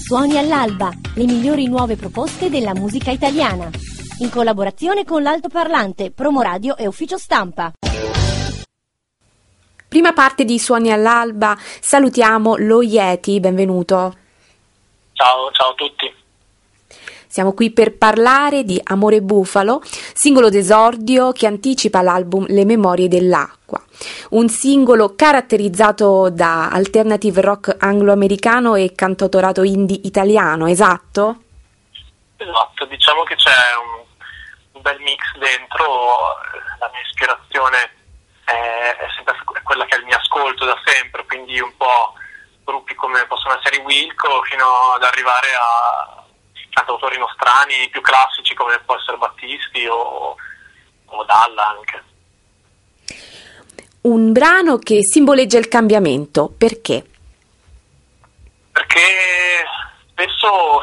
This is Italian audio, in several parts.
Suoni all'alba, le migliori nuove proposte della musica italiana. In collaborazione con l'Altoparlante, Promoradio e Ufficio Stampa. Prima parte di Suoni all'alba, salutiamo lo Yeti, benvenuto. Ciao a tutti. Siamo qui per parlare di Amore Bufalo, singolo d'esordio che anticipa l'album Le Memorie dell'Acqua. Un singolo caratterizzato da alternative rock anglo-americano e cantautorato indie italiano, esatto? Esatto, diciamo che c'è un bel mix dentro. La mia ispirazione è sempre quella che è il mio ascolto da sempre, quindi un po' gruppi come possono essere i Wilco fino ad arrivare a cantautori nostrani più classici come può essere Battisti o Dalla anche. Un brano che simboleggia il cambiamento, perché? Perché spesso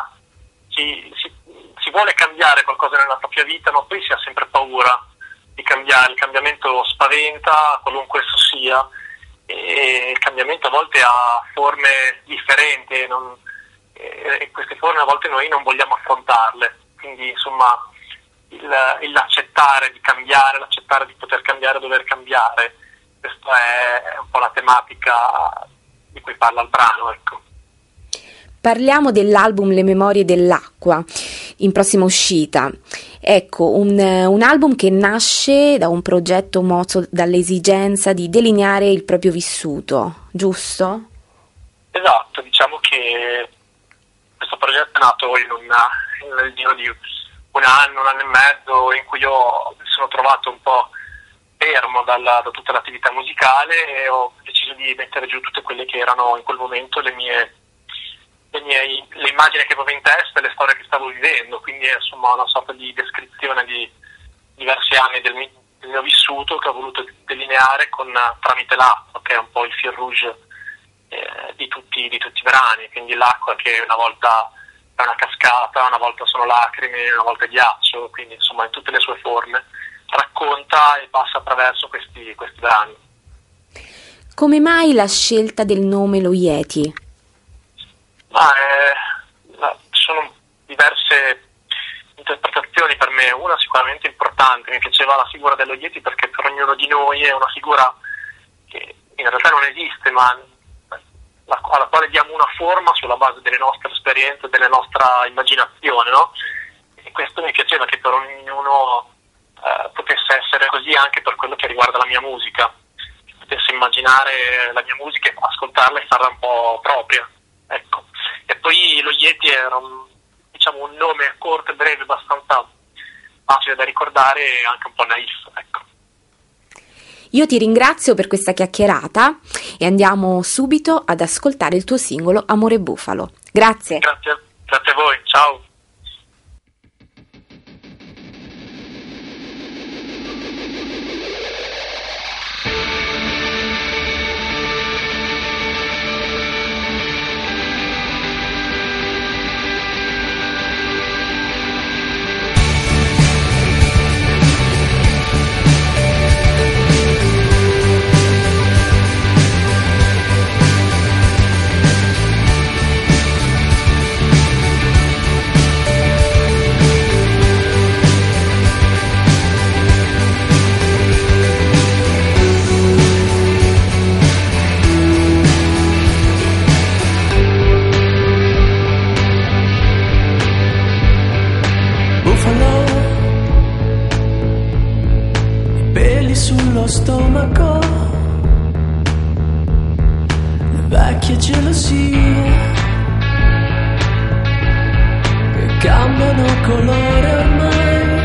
si vuole cambiare qualcosa nella propria vita, ma poi si ha sempre paura di cambiare. Il cambiamento spaventa, qualunque esso sia, e il cambiamto a volte ha forme differenti e queste forme a volte noi non vogliamo affrontarle, quindi insomma l'accettare di cambiare, l'accettare di poter cambiare, dover cambiare, questa è un po' la tematica di cui parla il brano, ecco. Parliamo dell'album Le Memorie dell'Acqua, in prossima uscita. Ecco, un album che nasce da un progetto mosso dall'esigenza di delineare il proprio vissuto, giusto? Esatto, diciamo che questo progetto è nato nel giro di un anno e mezzo, in cui io mi sono trovato un po' fermo da tutta l'attività musicale e ho deciso di mettere giù tutte quelle che erano in quel momento le immagini che avevo in testa e le storie che stavo vivendo, quindi è insomma una sorta di descrizione di diversi anni del mio vissuto che ho voluto delineare tramite l'acqua, che è un po' il fil rouge di tutti i brani. Quindi l'acqua che una volta è una cascata, una volta sono lacrime, una volta è ghiaccio, quindi insomma in tutte le sue forme racconta e passa attraverso questi brani. Come mai la scelta del nome Lo Yeti? Sono diverse interpretazioni per me. Una sicuramente importante, mi piaceva la figura dello Yeti perché per ognuno di noi è una figura che in realtà non esiste, ma alla quale diamo una forma sulla base delle nostre esperienze, della nostra immaginazione, no? E questo mi piaceva, che per ognuno potesse essere così anche per quello che riguarda la mia musica, che potesse immaginare la mia musica e ascoltarla e farla un po' propria, ecco. E poi lo Yeti era un nome corto e breve, abbastanza facile da ricordare e anche un po' naif, ecco. Io ti ringrazio per questa chiacchierata e andiamo subito ad ascoltare il tuo singolo Amore Bufalo. Grazie. Grazie a voi, ciao. Sullo stomaco, le vecchie gelosie che cambiano colore ormai,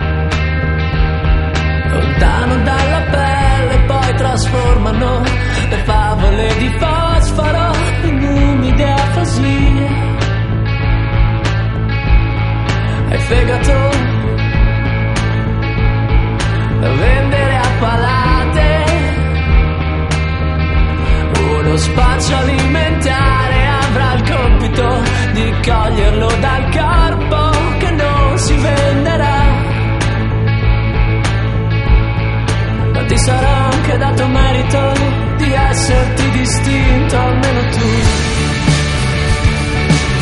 lontano dalla pelle, poi trasformano le favole di fosforo in umide afasie. Hai fegato da vendere a palate, uno spazio alimentare avrà il compito di coglierlo dal corpo che non si venderà, ma ti sarà anche dato merito di esserti distinto almeno tu.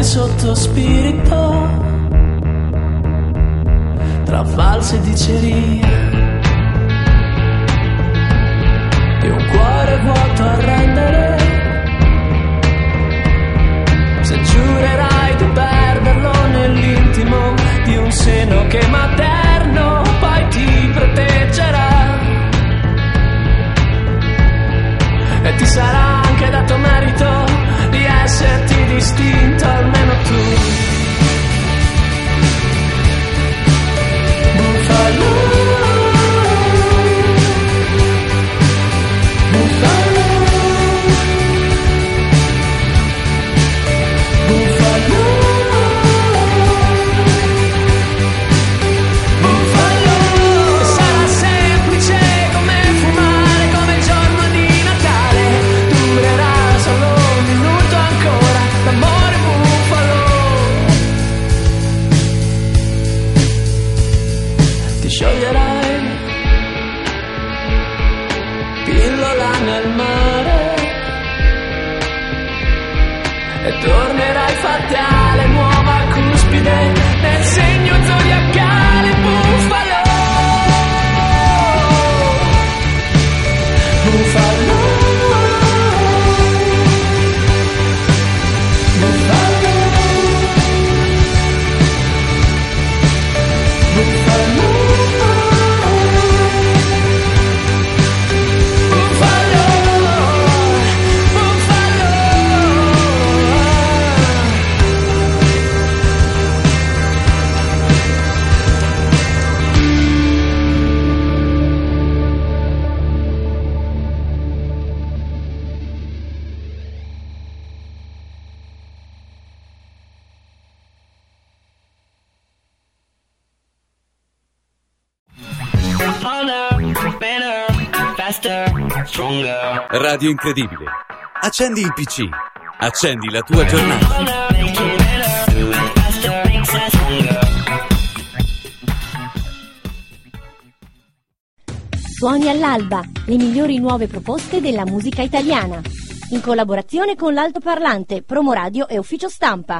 sotto spirito, tra false dicerie e un cuore vuoto a rendere. Se giurerai di perderlo nell'intimo di un seno che materno poi ti proteggerà, e ti sarà anche dato merito di esserti distinto almeno tu. Buffalo, buffalo, buffalo, buffalo. Sarà semplice come fumare, come il giorno di Natale, durerà solo un minuto ancora, l'amore buffalo. Ti scioglierai, pillola nel mare, e tornerai fatale, nuova cuspide nel segno zodiacale. Buffalo, buffalo, buffalo, buffalo, Radio Incredibile. Accendi il PC. Accendi la tua giornata. Suoni all'alba, le migliori nuove proposte della musica italiana. In collaborazione con l'Altoparlante, Promoradio e Ufficio Stampa.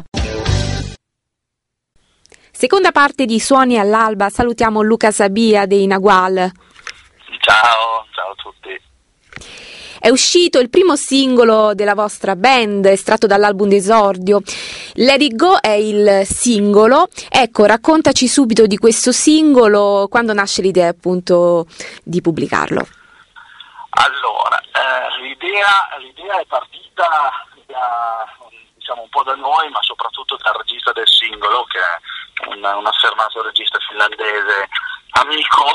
Seconda parte di Suoni all'alba, salutiamo Luca Sabia dei Nagual. Ciao a tutti. È uscito il primo singolo della vostra band, estratto dall'album d'esordio. Let It Go è il singolo. Ecco, raccontaci subito di questo singolo, quando nasce l'idea appunto di pubblicarlo. Allora, l'idea è partita un po' da noi, ma soprattutto dal regista del singolo, che è un affermato regista finlandese, amico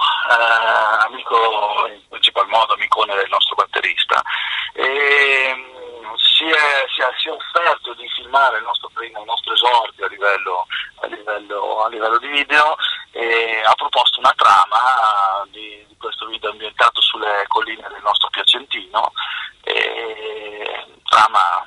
in principal modo, amicone del nostro batterista, e si è offerto di filmare il nostro esordio a livello di video, e ha proposto una trama di questo video ambientato sulle colline del nostro Piacentino, trama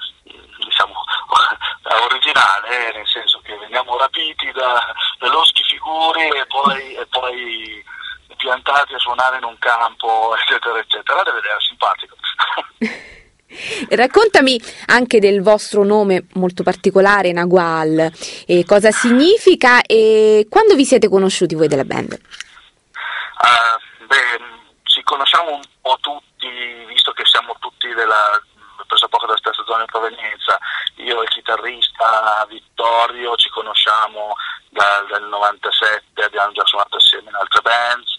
originale, nel senso che veniamo rapiti da loschi figuri e poi piantati a suonare in un campo, eccetera eccetera. Deve essere simpatico. Raccontami anche del vostro nome molto particolare, Nagual, e cosa significa e quando vi siete conosciuti voi della band? Ci conosciamo un po' tutti, visto che siamo tutti pressopoco della stessa zona di provenienza. Io e il chitarrista Vittorio ci conosciamo dal 97, abbiamo già suonato assieme in altre bands,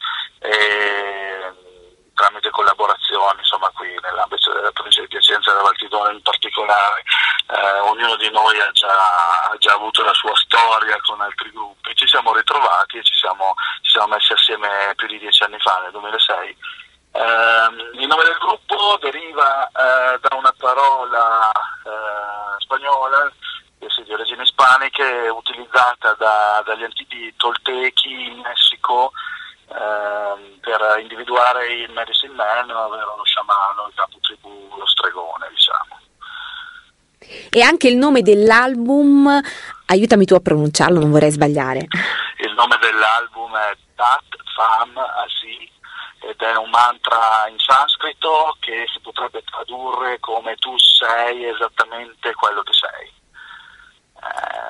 tramite collaborazioni, insomma, qui nell'ambito della provincia di Piacenza e della Valtidone in particolare. Ognuno di noi ha già avuto la sua storia con altri gruppi. Ci siamo ritrovati e ci siamo messi assieme più di 10 anni fa, nel 2006. Il nome del gruppo deriva da una parola spagnola, che è di origini ispaniche, utilizzata dagli antichi toltechi in Messico per individuare il medicine man, ovvero lo sciamano, il capotribù, lo stregone, diciamo. E anche il nome dell'album, aiutami tu a pronunciarlo, non vorrei sbagliare. Il nome dell'album è Tat Tham Asi, ed è un mantra in sanscrito che si potrebbe tradurre come tu sei esattamente quello che sei.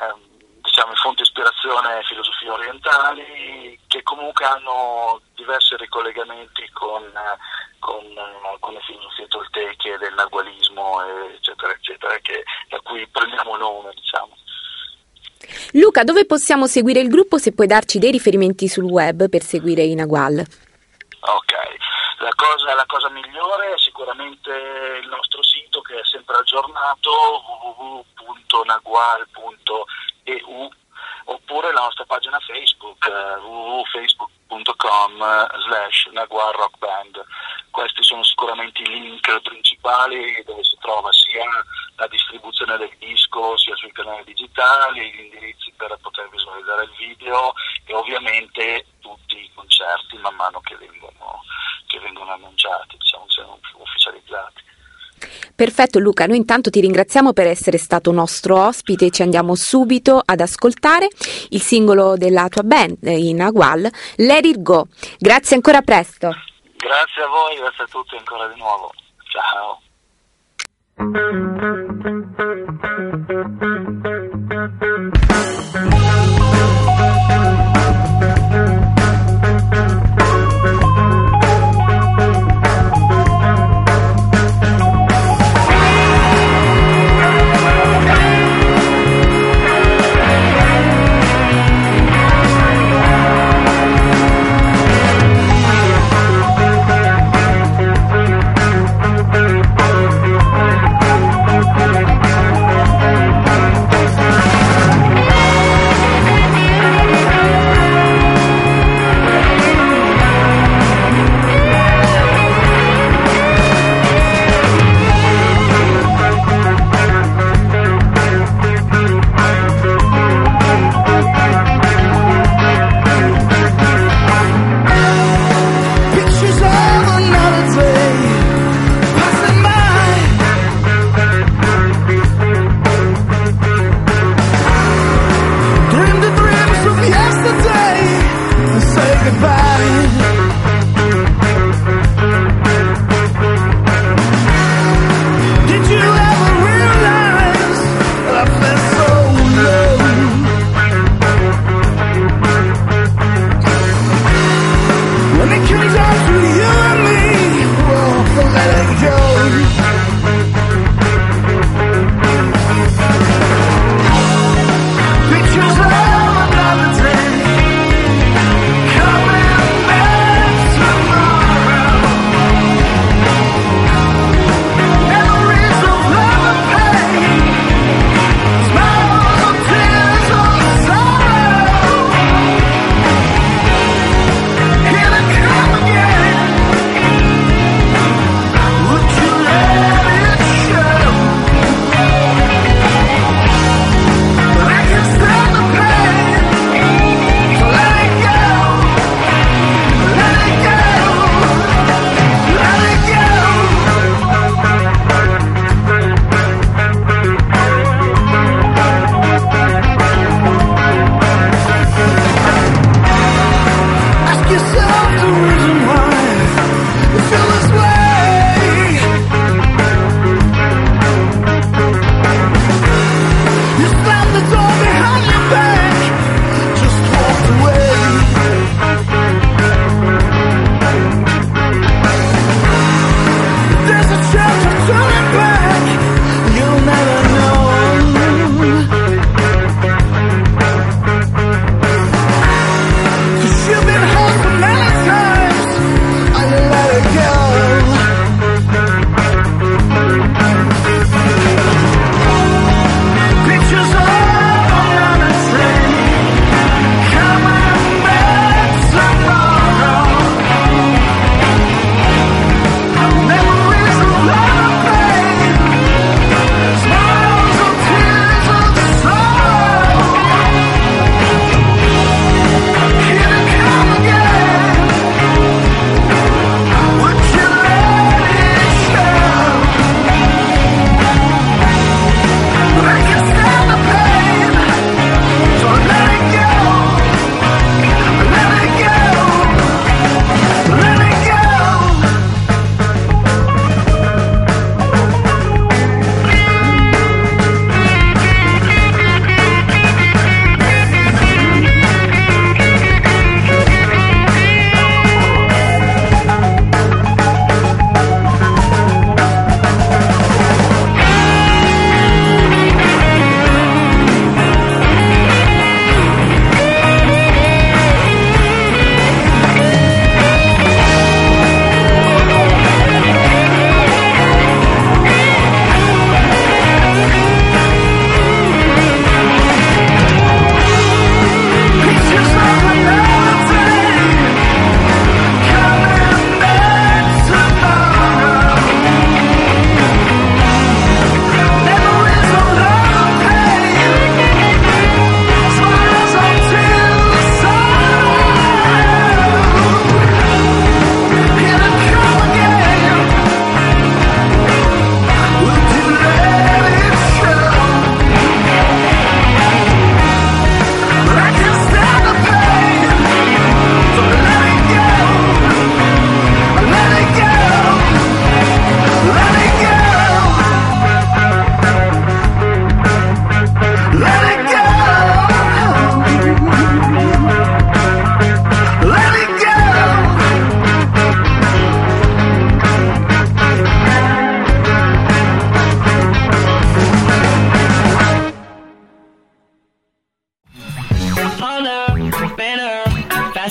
diciamo in fonte ispirazione filosofie orientali, che comunque hanno diversi ricollegamenti con le filosofie tolteche del nagualismo, eccetera, eccetera, da cui prendiamo nome, diciamo. Luca, dove possiamo seguire il gruppo, se puoi darci dei riferimenti sul web per seguire i Nagual? Ok, la cosa migliore è sicuramente il nostro sito, che è sempre aggiornato, www.nagual.eu, oppure la nostra pagina Facebook, www.facebook.com/Nagual Rock Band. Questi sono sicuramente i link principali dove si trova sia la distribuzione del disco, sia sui canali digitali, gli indirizzi per poter visualizzare il video e ovviamente tutti i concerti man mano che vengono annunciati, diciamo, siano ufficializzati. Perfetto Luca, noi intanto ti ringraziamo per essere stato nostro ospite e ci andiamo subito ad ascoltare il singolo della tua band, i Nagual, Let It Go. Grazie ancora, a presto. Grazie a voi, grazie a tutti ancora di nuovo. Ciao.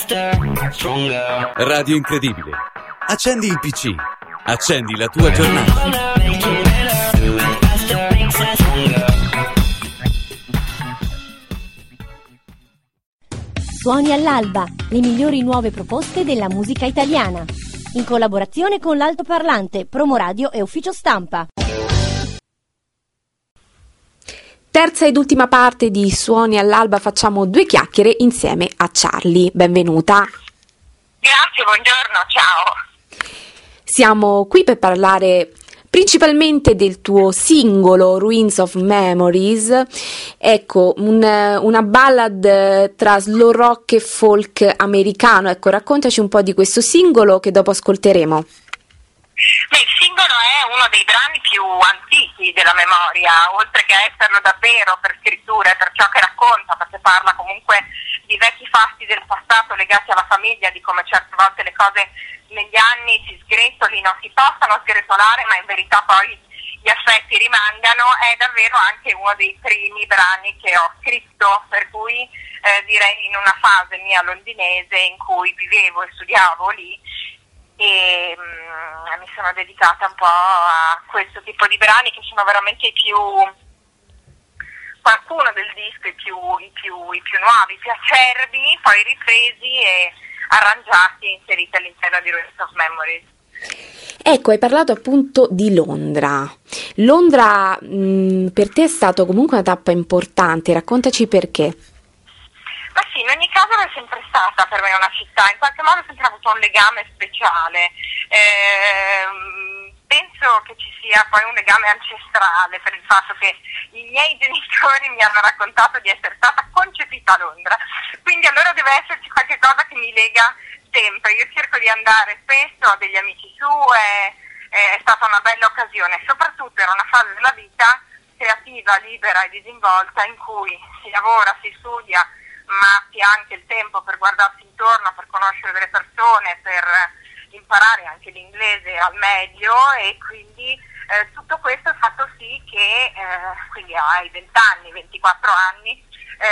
Radio Incredibile. Accendi il PC. Accendi la tua giornata. Suoni all'alba, le migliori nuove proposte della musica italiana. In collaborazione con l'Altoparlante, Promoradio e Ufficio Stampa. Terza ed ultima parte di Suoni all'alba, facciamo due chiacchiere insieme a Charlie. Benvenuta. Grazie, buongiorno, ciao. Siamo qui per parlare principalmente del tuo singolo Ruins of Memories. Ecco, una ballad tra slow rock e folk americano. Ecco, raccontaci un po' di questo singolo che dopo ascolteremo. Il singolo è uno dei brani più antichi della memoria, oltre che esserlo davvero per scrittura e per ciò che racconta, perché parla comunque di vecchi fasti del passato legati alla famiglia, di come certe volte le cose negli anni si sgretolino, si possano sgretolare, ma in verità poi gli affetti rimangano. È davvero anche uno dei primi brani che ho scritto, per cui direi in una fase mia londinese in cui vivevo e studiavo lì, e mi sono dedicata un po' a questo tipo di brani che sono veramente i più, qualcuno del disco i più nuovi, i più acerbi, poi ripresi e arrangiati e inseriti all'interno di Ruins of Memories. Ecco, hai parlato appunto di Londra. Londra per te è stato comunque una tappa importante, raccontaci perché. Ma sì, in ogni caso è sempre stata per me una città, in qualche modo ho sempre avuto un legame speciale. Penso che ci sia poi un legame ancestrale per il fatto che i miei genitori mi hanno raccontato di essere stata concepita a Londra, quindi allora deve esserci qualche cosa che mi lega sempre. Io cerco di andare spesso, ho degli amici su, è stata una bella occasione, soprattutto era una fase della vita creativa, libera e disinvolta in cui si lavora, si studia, ma si ha anche il tempo per guardarsi intorno, per conoscere delle persone, per imparare anche l'inglese al meglio, e quindi tutto questo ha fatto sì che quindi ai 20 anni, 24 anni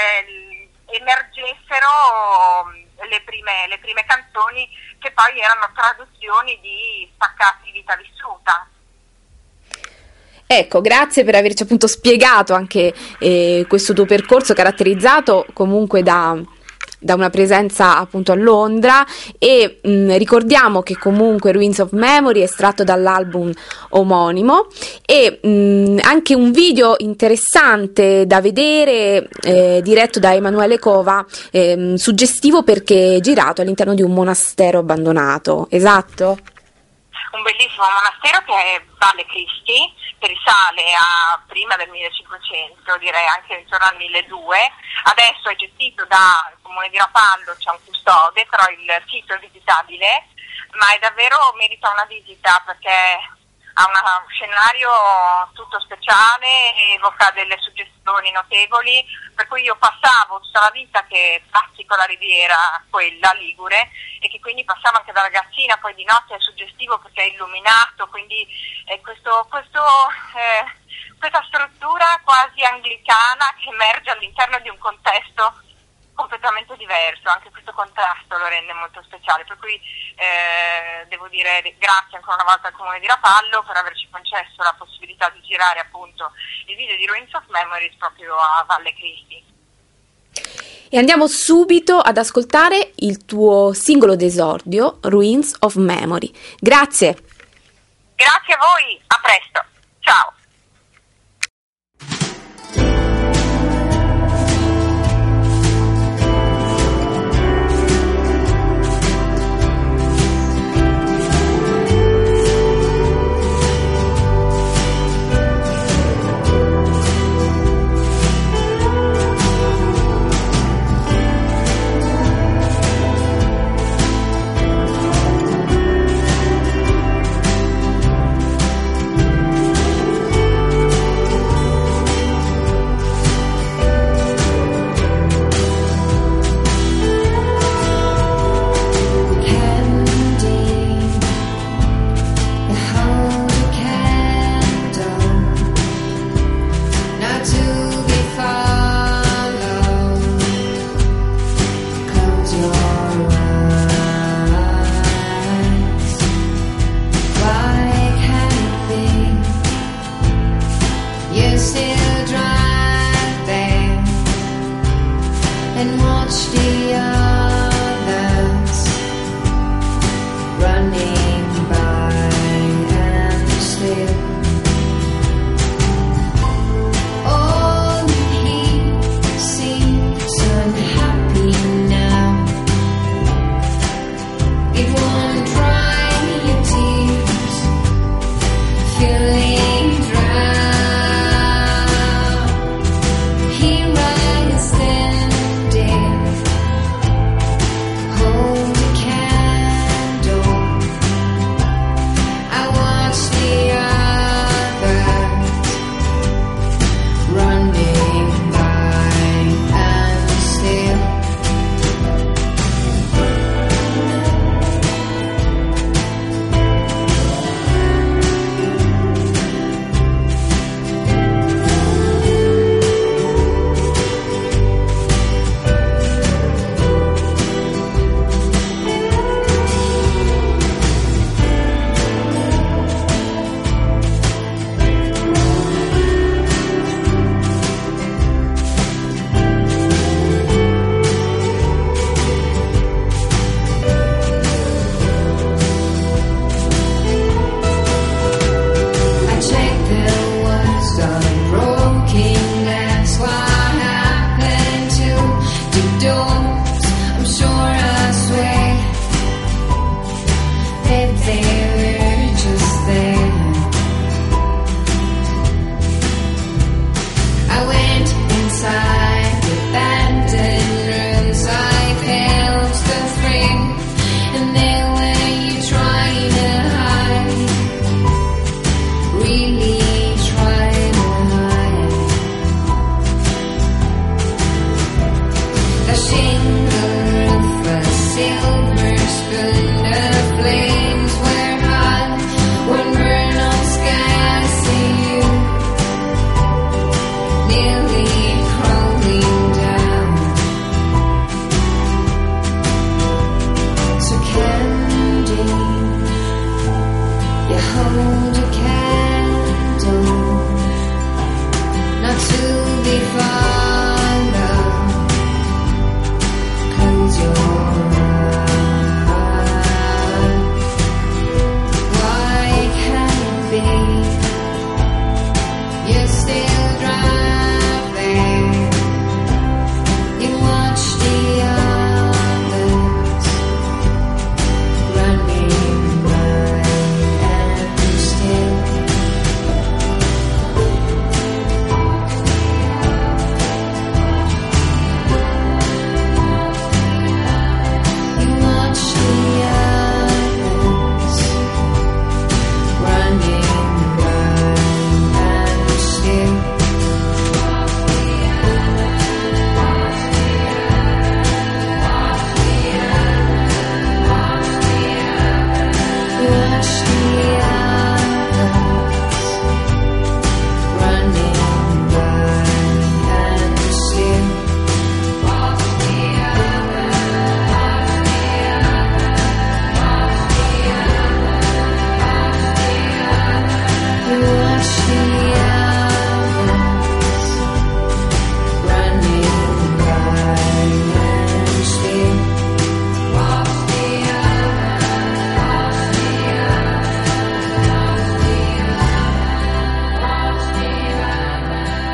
emergessero le prime canzoni che poi erano traduzioni di staccati di vita vissuta. Ecco, grazie per averci appunto spiegato anche questo tuo percorso caratterizzato comunque da una presenza appunto a Londra, e ricordiamo che comunque Ruins of Memory è estratto dall'album omonimo, e anche un video interessante da vedere diretto da Emanuele Cova, suggestivo perché è girato all'interno di un monastero abbandonato, esatto? Un bellissimo monastero che è Valle Cristi, che risale a prima del 1500, direi anche intorno al 1200. Adesso è gestito dal comune di Rapallo, c'è un custode, però il sito è visitabile, ma è davvero merita una visita perché ha un scenario tutto speciale, evoca delle suggestioni notevoli, per cui io passavo tutta la vita che pratico la riviera, quella ligure, e che quindi passavo anche da ragazzina, poi di notte è suggestivo perché è illuminato, quindi questa struttura quasi anglicana che emerge all'interno di un contesto completamente diverso. Anche questo contrasto lo rende molto speciale, per cui devo dire grazie ancora una volta al comune di Rapallo per averci concesso la possibilità di girare appunto il video di Ruins of Memories proprio a Valle Cristi. E andiamo subito ad ascoltare il tuo singolo d'esordio, Ruins of Memory. Grazie. Grazie a voi, a presto, ciao.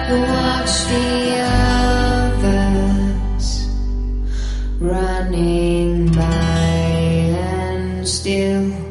Watch the others running by and still